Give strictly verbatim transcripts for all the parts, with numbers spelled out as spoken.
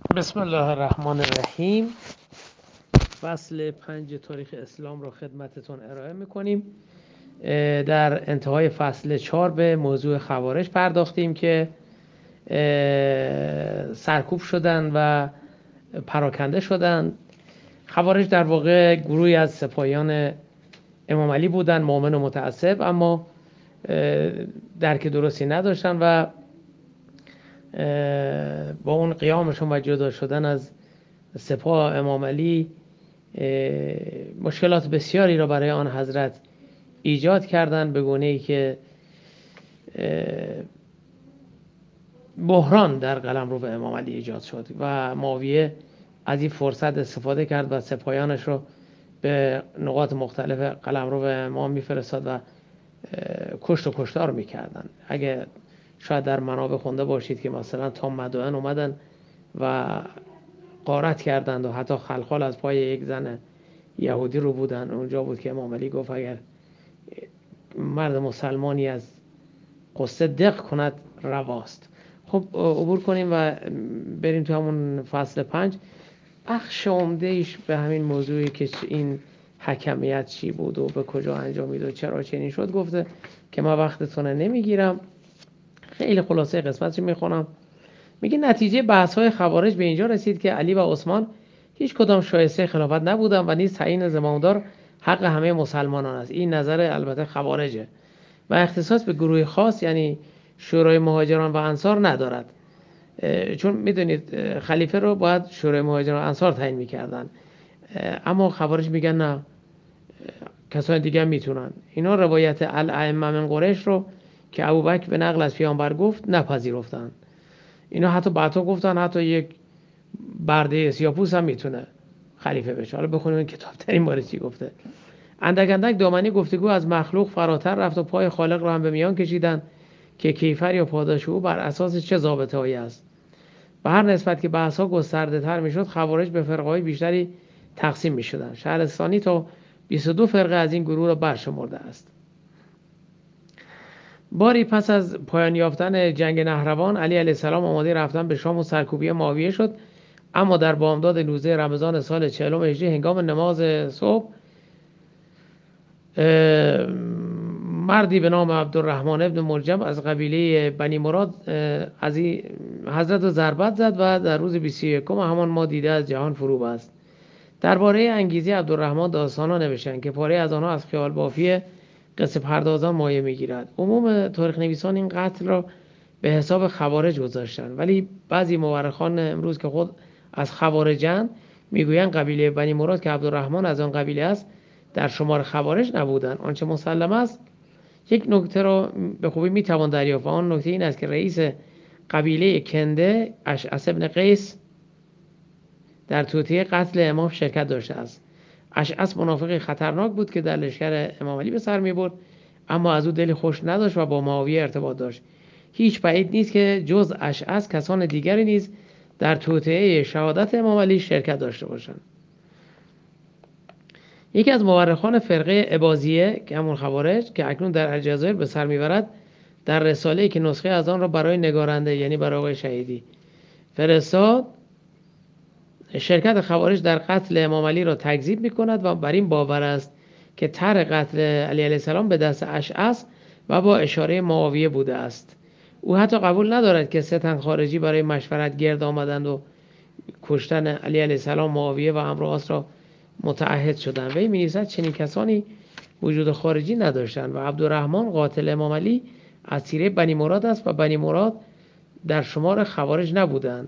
بسم الله الرحمن الرحیم. فصل پنج تاریخ اسلام را خدمتتون ارائه میکنیم. در انتهای فصل چهار به موضوع خوارج پرداختیم که سرکوب شدن و پراکنده شدن. خوارج در واقع گروهی از سپاهیان امام علی بودن، مؤمن و متعصب، اما درک درستی نداشتن و با اون قیامشون و جدا شدن از سپاه امام علی مشکلات بسیاری را برای آن حضرت ایجاد کردند، به گونه‌ای که بحران در قلمرو به امام علی ایجاد شد و معاویه از این فرصت استفاده کرد و سپاهیانش رو به نقاط مختلف قلمرو به امام میفرستاد و کشت و کشتار میکردن. اگه شاید در منابع خونده باشید که مثلا تا مدائن اومدن و غارت کردند و حتی خلخال از پای یک زن یهودی رو بودن. اونجا بود که امام علی گفت اگر مرد مسلمانی از قصه دق کند رواست. خب عبور کنیم و بریم تو همون فصل پنج. بخش عمده ایش به همین موضوعی که این حکمیت چی بود و به کجا انجامید و چرا چنین شد گفته که ما وقتتون نمیگیرم. خیلی خلاصه قسمتش میخونم. میگه نتیجه بحث‌های خوارج به اینجا رسید که علی و عثمان هیچ کدام شایسته خلافت نبودند و نیز تعیین زمامدار حق همه مسلمانان است. این نظر البته خوارجه و اختصاص به گروه خاص یعنی شورای مهاجران و انصار ندارد، چون میدونید خلیفه رو باید شورای مهاجران و انصار تعیین میکردن، اما خوارج میگن نه، کسان دیگه میتونن. اینا روایت الائمه من قریش رو که ابوبکر به نقل از پیامبر گفت نپذیرفتن. اینا حتی بعدا گفتن حتی یک برده سیاپوس هم میتونه خلیفه بشه. حالا بخونیم این کتاب در این باره چی گفته. اندک اندک دامنی گفتگو از مخلوق فراتر رفت و پای خالق را هم به میان کشیدن که کیفر یا پاداش او بر اساس چه ضابطه‌ای است. به هر نسبت که بحث‌ها گسترده تر میشد خوارج به فرقه‌های بیشتری تقسیم میشدند. شهرستانی تا بیست و دو فرقه از این گروه را برشمرده است. باری پس از پایان یافتن جنگ نهروان علی علیه السلام آماده رفتن به شام و سرکوبی معاویه شد، اما در بامداد نوزده رمضان سال چهلم هجری هنگام نماز صبح مردی به نام عبدالرحمن ابن ملجم از قبیله بنی مراد از حضرت ضربت زد و در روز بیست و یکم همان ماه دیده از جهان فرو بست. درباره انگیزه عبدالرحمن داستانا نوشتند که پاره از آنها از خیال بافی قصه پردازان مایه میگیرد. عموم تاریخ نویسان این قتل را به حساب خوارج گذاشتند، ولی بعضی مورخان امروز که خود از خوارجند میگویند قبیله بنی مراد که عبدالرحمن از آن قبیله است در شمار خوارج نبودند. آنچه مسلم است یک نکته را به خوبی میتوان دریافت و آن نکته این است که رئیس قبیله کنده اشعث ابن قیس در توطئه قتل امام شرکت داشته است. اشعث منافقی خطرناک بود که در لشکر امام علی به سر میبرد، اما از او دلی خوش نداشت و با معاویه ارتباط داشت. هیچ بعید نیست که جز اشعث کسان دیگری نیز در توطئه شهادت امام علی شرکت داشته باشند. یکی از مورخان فرقه اباضیه که همون خوارج که اکنون در الجزایر به سر میبرد در رساله‌ای که نسخه از آن را برای نگارنده یعنی برای آقای شهیدی فرستاد شرکت خوارج در قتل امام علی را تکذیب می‌کند و بر این باور است که طرح قتل علی علیه السلام به دست اشعث و با اشاره معاویه بوده است. او حتی قبول ندارد که سه تن خارجی برای مشورت گرد آمدند و کشتن علی علیه السلام معاویه و عمرو عاص را متعهد شدند. وی می‌نویسد چنین کسانی وجود خارجی نداشتند و عبدالرحمن قاتل امام علی از تیره بنی مراد است و بنی مراد در شمار خوارج نبودند.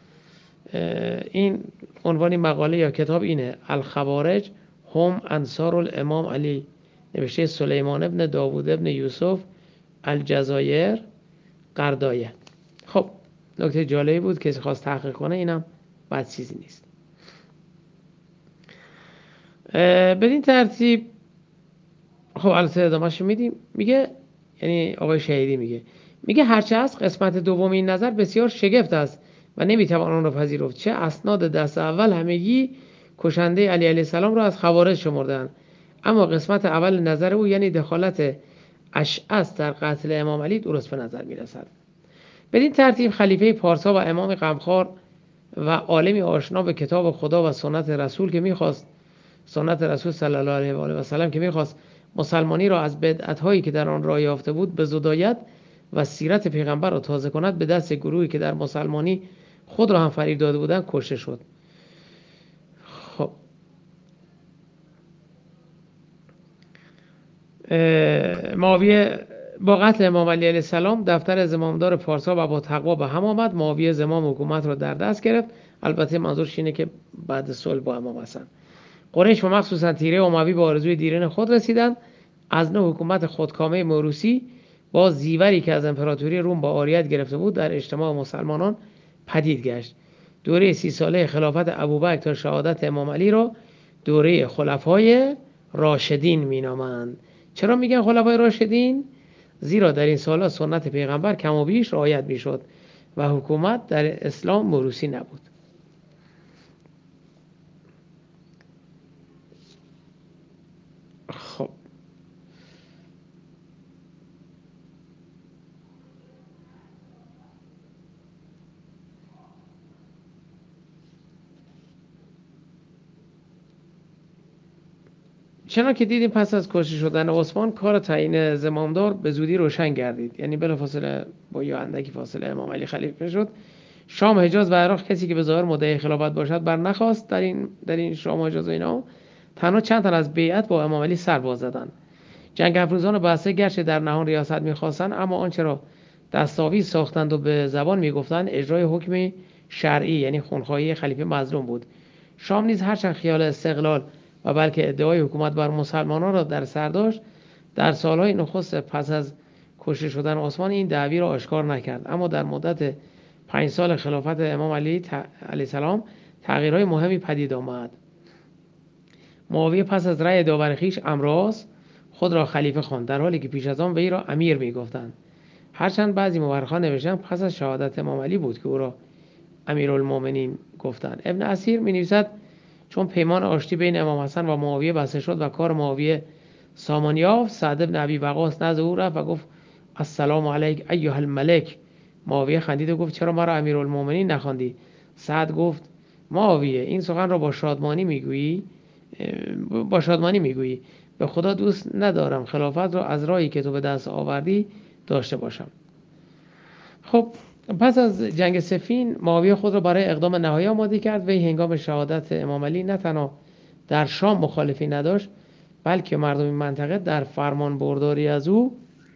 این عنوان مقاله یا کتاب اینه: الخوارج هم انصار الامام علی، نوشته سلیمان ابن داوود ابن یوسف الجزایر قردایه. خب نکته جالبی بود، کسی خواست تحقیق کنه، اینم بد چیزی نیست. بدین ترتیب خب البته ادامه‌اش میدیم. میگه یعنی آقای شهیدی میگه میگه هرچه است قسمت دوم این نظر بسیار شگفت است و نمیتوان آن را پذیرفت. چه اسناد دست اول همگی کشنده علی علیه السلام را از خوارج شمردند، اما قسمت اول نظر او یعنی دخالت اشعث در قتل امام علی درست به نظر میرسد. بدین ترتیب خلیفه پارسا و امام غمخوار و عالمی آشنا به کتاب خدا و سنت رسول که میخواست سنت رسول صلی الله علیه و آله و سلم که میخواست مسلمانی را از بدعت‌هایی که در آن راه یافته بود به زدایت و سیرت پیغمبر را تازه کند، به دست گروهی که در مسلمانی خود را هم فریب داده بودند کشته شد. خب معاویه با قتل امام علی علیه السلام دفتر زمامدار پارسا و با تقوا به هم آمد. معاویه زمام حکومت را در دست گرفت. البته منظورش اینه که بعد صلح با امام حسن قریش و مخصوصا تیره اموی به آرزوی دیرین خود رسیدند. از نوع حکومت خودکامه موروثی با زیوری که از امپراتوری روم با عاریت گرفته بود در اجتماع مسلمانان پدید گشت. دوره سی ساله خلافت ابوبکر تا شهادت امام علی را دوره خلفای راشدین مینامند. چرا میگن خلفای راشدین؟ زیرا در این سالها سنت پیغمبر کم و بیش رعایت میشد و حکومت در اسلام موروثی نبود. خب چنان که دیدیم پس از کشته شدن عثمان کار تعیین زمامدار به زودی روشن گردید. یعنی بلافاصله با یه اندکی فاصله امام علی خلیفه شد. شام، حجاز و عراق کسی که به ظاهر مدعی خلافت باشد بر نخواست. در این در این شام و حجاز و اینا تنها چند تن از بیعت با امام علی سر باز زدند. جنگ افروزان و بسته گرچه در نهان ریاست می‌خواستند، اما آنچه را دستاویز ساختند و به زبان میگفتند اجرای حکم شرعی یعنی خونخواهی خلیفه مظلوم بود. شام نیز هرچند خیال استقلال و بلکه ادعای حکومت بر مسلمانان را در سر داشت، در سالهای نخست پس از کشته شدن عثمان این دعوی را آشکار نکرد. اما در مدت پنج سال خلافت امام علی علیه السلام تغییرهای مهمی پدید آمد. معاویه پس از رأی داور خویش عمراس خود را خلیفه خواند، در حالی که پیش از آن وی را امیر میگفتند. هرچند بعضی مورخان نوشتند پس از شهادت امام علی بود که او را امیرالمومنین گفتند. ابن اسیر می‌نویسد چون پیمان آشتی بین امام حسن و معاویه بسته شد و کار معاویه سامان یافت، سعد بن ابی وقاص نزد او رفت و گفت السلام علیک ایها الملک. معاویه خندید و گفت چرا مرا امیرالمومنین نخواندی؟ سعد گفت معاویه این سخن را با شادمانی میگویی با شادمانی میگویی به خدا دوست ندارم خلافت را از راهی که تو به دست آوردی داشته باشم. خب پس از جنگ صفین معاویه خود را برای اقدام نهایی آماده کرد. وی هنگام شهادت امام علی نه تنها در شام مخالفی نداشت، بلکه مردم این منطقه در فرمان برداری از او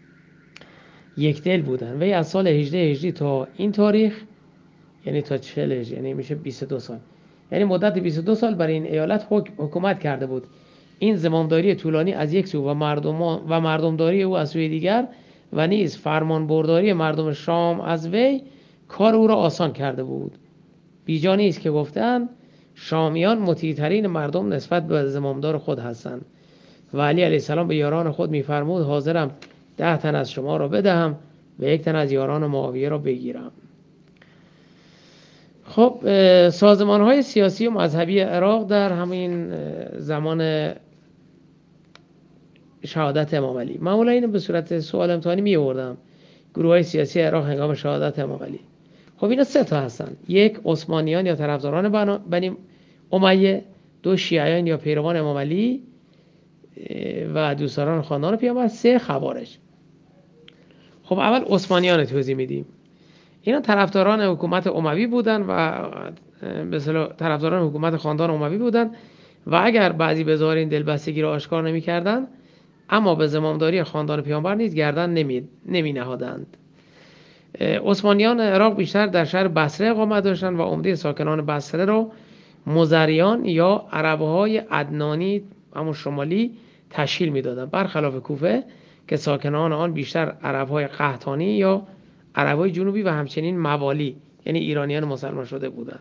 یک دل بودند. وی از سال هجده هجری تا این تاریخ یعنی تا چهل هجری یعنی میشه بیست و دو سال، یعنی مدت بیست و دو سال بر این ایالت حکومت کرده بود. این زمامداری طولانی از یک سو و مردم و مردمداری او از سوی دیگر و نیز فرمان برداری مردم شام از وی کار او را آسان کرده بود. بیجا نیست که گفتند شامیان مطیع‌ترین مردم نسبت به زمامدار خود هستند و علی علیه السلام به یاران خود می‌فرمود حاضرم ده تن از شما را بدهم و یک تن از یاران معاویه را بگیرم. خب سازمان‌های سیاسی و مذهبی عراق در همین زمان شهادت امام علی معمولا اینو به صورت سوال امتحانی می‌آوردم. گروه‌های سیاسی عراق هنگام شهادت امام علی، خب اینا سه تا هستن: یک عثمانیان یا طرفداران بنی امیه، دو شیعیان یا پیروان امام علی و دوستداران خاندان پیامبر، سه خوارج. خب اول عثمانیان توضیح میدیم. اینا طرفداران حکومت اموی بودن و به اصطلاح طرفداران حکومت خاندان اموی بودن و اگر بعضی به ظاهر این دلبستگی را آشکار نمی‌کردند، اما به زمامداری خاندان پیامبر نیز گردن نمی نمی نهادند. عثمانیان عراق بیشتر در شهر بصره اقامت داشتند و عمده ساکنان بصره را مزریان یا عرب‌های عدنانی همون شمالی تشکیل می‌دادند، برخلاف کوفه که ساکنان آن بیشتر عرب‌های قحطانی یا عرب‌های جنوبی و همچنین موالی یعنی ایرانیان مسلمان شده بودند.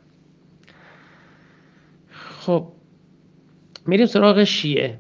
خب میریم سراغ شیعه.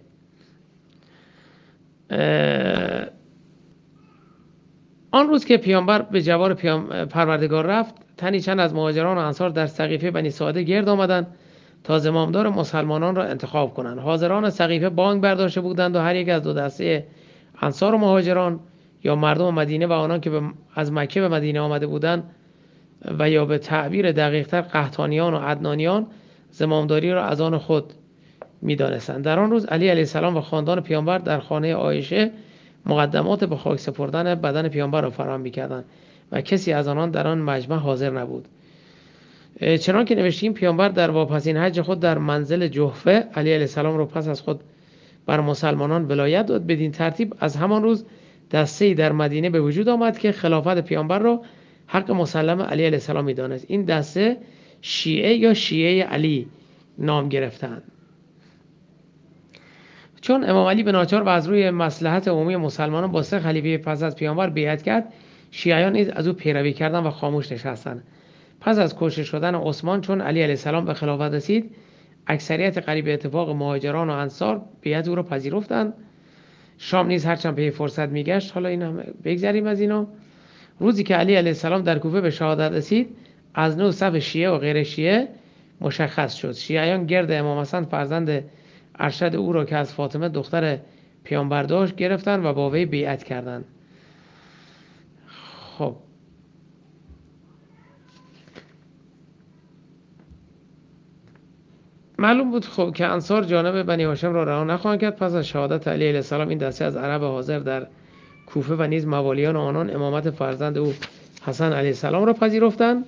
آن روز که پیامبر به جوار پروردگار رفت، تنی چند از مهاجران و انصار در سقیفه بنی ساعده گرد آمدند تا زمامدار مسلمانان را انتخاب کنند. حاضران سقیفه بانگ برداشته بودند و هر یک از دو دسته انصار و مهاجران یا مردم مدینه و آنان که از مکه به مدینه آمده بودند و یا به تعبیر دقیقتر قحطانیان و عدنانیان زمامداری را از آن خود می‌دانستند. در آن روز علی علیه السلام و خاندان پیامبر در خانه عایشه مقدمات به خاک سپردن بدن پیامبر را فراهم می‌کردند و کسی از آنان در آن مجمع حاضر نبود. چنان که نوشتیم پیامبر در واپسین حج خود در منزل جحفه علی علیه السلام را پس از خود بر مسلمانان ولایت داد. بدین ترتیب از همان روز دسته‌ای در مدینه به وجود آمد که خلافت پیامبر را حق مسلم علی علیه السلام می‌دانست. این دسته شیعه یا شیعه علی نام گرفتند. چون امام علی به ناچار و از روی مصلحت عمومی مسلمانان با سه خلیفه پس از پیامبر بیعت کرد، شیعیان نیز از او پیروی کردند و خاموش نشستند. پس از کشته شدن عثمان چون علی علیه السلام به خلافت رسید، اکثریت قریب اتفاق مهاجران و انصار بیعت او را پذیرفتند. شام نیز هرچند پی فرصت میگشت، حالا این هم بگذریم از اینا. روزی که علی علیه السلام در کوفه به شهادت رسید، از نو صف شیعه و غیر شیعه مشخص شد. شیعیان گرد امام حسن فرزند ارشد او را که از فاطمه دختر پیامبر داشت گرفتند و با وی بیعت کردند. خب معلوم بود خب که انصار جانب بنی هاشم را رها نخواهند کرد. پس از شهادت علی علیه السلام این دسته از عرب حاضر در کوفه و نیز موالیان آنان امامت فرزند او حسن علیه السلام را پذیرفتند.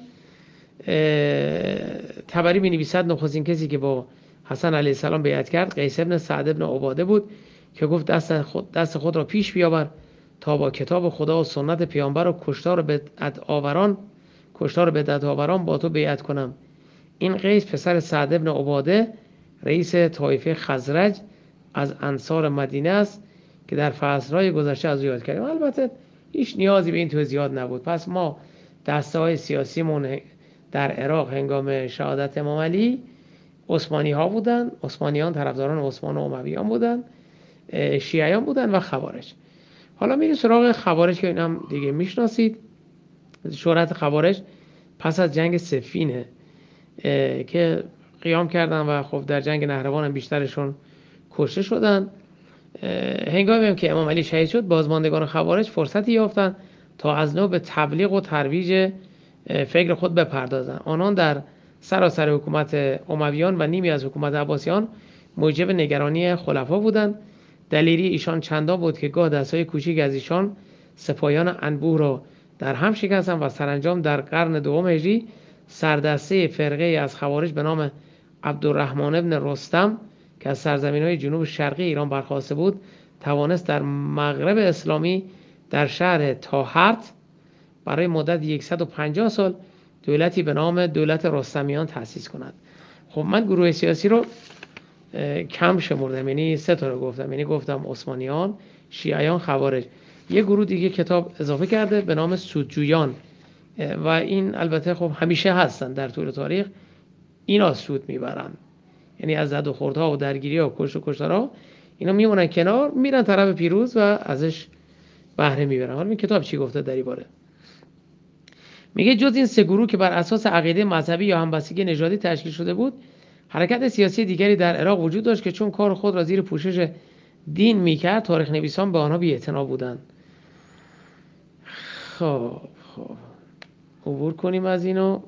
طبری می‌نویسد نخستین کسی که با حسن علیه السلام بیعت کرد قیس بن سعد بن عباده بود که گفت دست خود, دست خود را پیش بیاور تا با کتاب خدا و سنت پیامبر و کشتار بدعت آوران کشتار بدعت آوران با تو بیعت کنم. این قیس پسر سعد بن عباده رئیس طایفه خزرج از انصار مدینه است که در فصل‌های گذشته از او یاد کردیم. البته هیچ نیازی به این توضیحات نبود. پس ما دسته‌های سیاسیمون در عراق هنگام شهادت امام علی عثمانی ها بودن، عثمانیان طرفداران عثمان و امویان بودن، شیعیان بودن و خوارج. حالا میریم سراغ خوارج که این هم دیگه میشناسید. شهرت خوارج پس از جنگ صفینه که قیام کردن و خب در جنگ نهروان هم بیشترشون کشته شدن. هنگامی هم که امام علی شهید شد بازماندگان خوارج فرصتی یافتند تا از نو به تبلیغ و ترویج فکر خود بپردازند. آنان در سراسر حکومت امویان و نیمی از حکومت عباسیان موجب نگرانی خلفا بودند. دلیری ایشان چندان بود که گاه دستای کوچیک از ایشان سپاهیان انبوه را در هم شکستند و سرانجام در قرن دوم هجری سردسته فرقه از خوارج به نام عبدالرحمن ابن رستم که از سرزمین‌های جنوب شرقی ایران برخاسته بود توانست در مغرب اسلامی در شهر تاهرت برای مدت صد و پنجاه سال دولتی به نام دولت رستمیان تأسیس کند. خب من گروه سیاسی رو کم شمردم، یعنی سه تا رو گفتم، یعنی گفتم عثمانیان، شیعیان، خوارج. یه گروه دیگه کتاب اضافه کرده به نام سودجویان و این البته خب همیشه هستن در طول تاریخ، اینا سود میبرن، یعنی از زد و خوردها و درگیری ها و کشت و کشتارها اینا میمونن کنار، میرن طرف پیروز و ازش بهره میبرن. حالا این کتاب چی گفته در این باره؟ میگه جز این سه گروه که بر اساس عقیده مذهبی یا همبستگی نژادی تشکیل شده بود، حرکت سیاسی دیگری در عراق وجود داشت که چون کار خود را زیر پوشش دین میکرد تاریخ نویسان به آنها بی‌اعتنا بودند. خب خب عبور کنیم از اینو.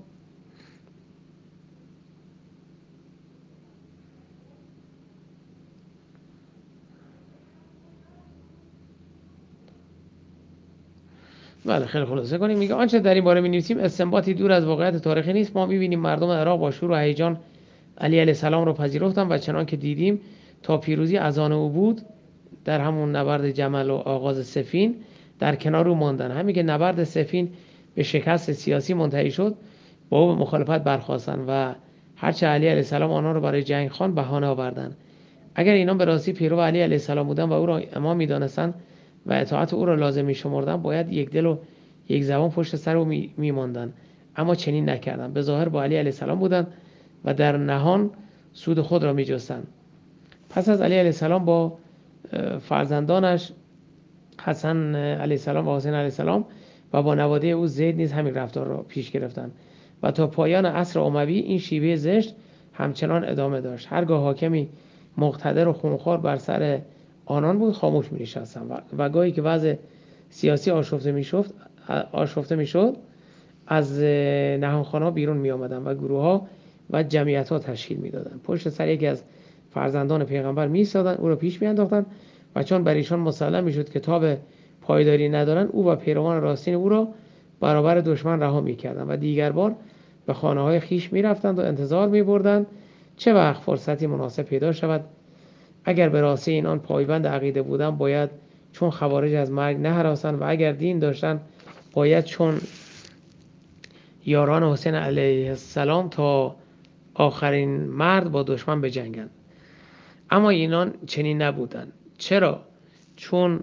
بله خیلی خلاصه کنیم. میگه آنچه در این باره می‌نویسیم استنباطی دور از واقعیت تاریخی نیست. ما می‌بینیم مردم عراق با شور و هیجان علی علیه السلام را پذیرفتند و چنان که دیدیم تا پیروزی از آن او بود در همون نبرد جمل و آغاز صفین در کنار او ماندن. همین که نبرد صفین به شکست سیاسی منتهی شد با او به مخالفت برخاستند و هرچه علی علیه السلام آنها را برای جنگ خواند بهانه آوردند. اگر اینان به راستی پیرو علی علیه السلام بودند و او را امام می‌دانستند و اطاعت او را لازم می‌شمردند باید یک دل و یک زبان پشت سر او می‌ماندند، اما چنین نکردند. به ظاهر با علی علیه السلام بودند و در نهان سود خود را می‌جستند. پس از علی علیه السلام با فرزندانش حسن علیه السلام و حسین علیه السلام و با نواده او زید نیز همین رفتار را پیش گرفتند و تا پایان عصر اموی این شیوه زشت همچنان ادامه داشت. هرگاه حاکمی مقتدر و خونخوار بر سر آنان بود خاموش می‌نشستند و گاهی که وضع سیاسی آشفته می‌شد آشفته می‌شد از نهانخانه‌ها بیرون می آمدن و گروه ها و جمعیت ها تشکیل می دادن. پشت سر یکی از فرزندان پیغمبر می ایستادن، او را پیش می انداختن و چون بر ایشان مسلم می شد که تاب پایداری ندارن، او و پیروان راستین او را برابر دشمن رها می کردن و دیگر بار به خانه های خیش می رفتند و انتظار می بردند چه وقت فرصتی مناسب پیدا شود. اگر به راستی اینان پایبند عقیده بودند باید چون خوارج از مرگ نهراسند و اگر دین داشتند باید چون یاران حسین علیه السلام تا آخرین مرد با دشمن بجنگند. اما اینان چنین نبودند. چرا؟ چون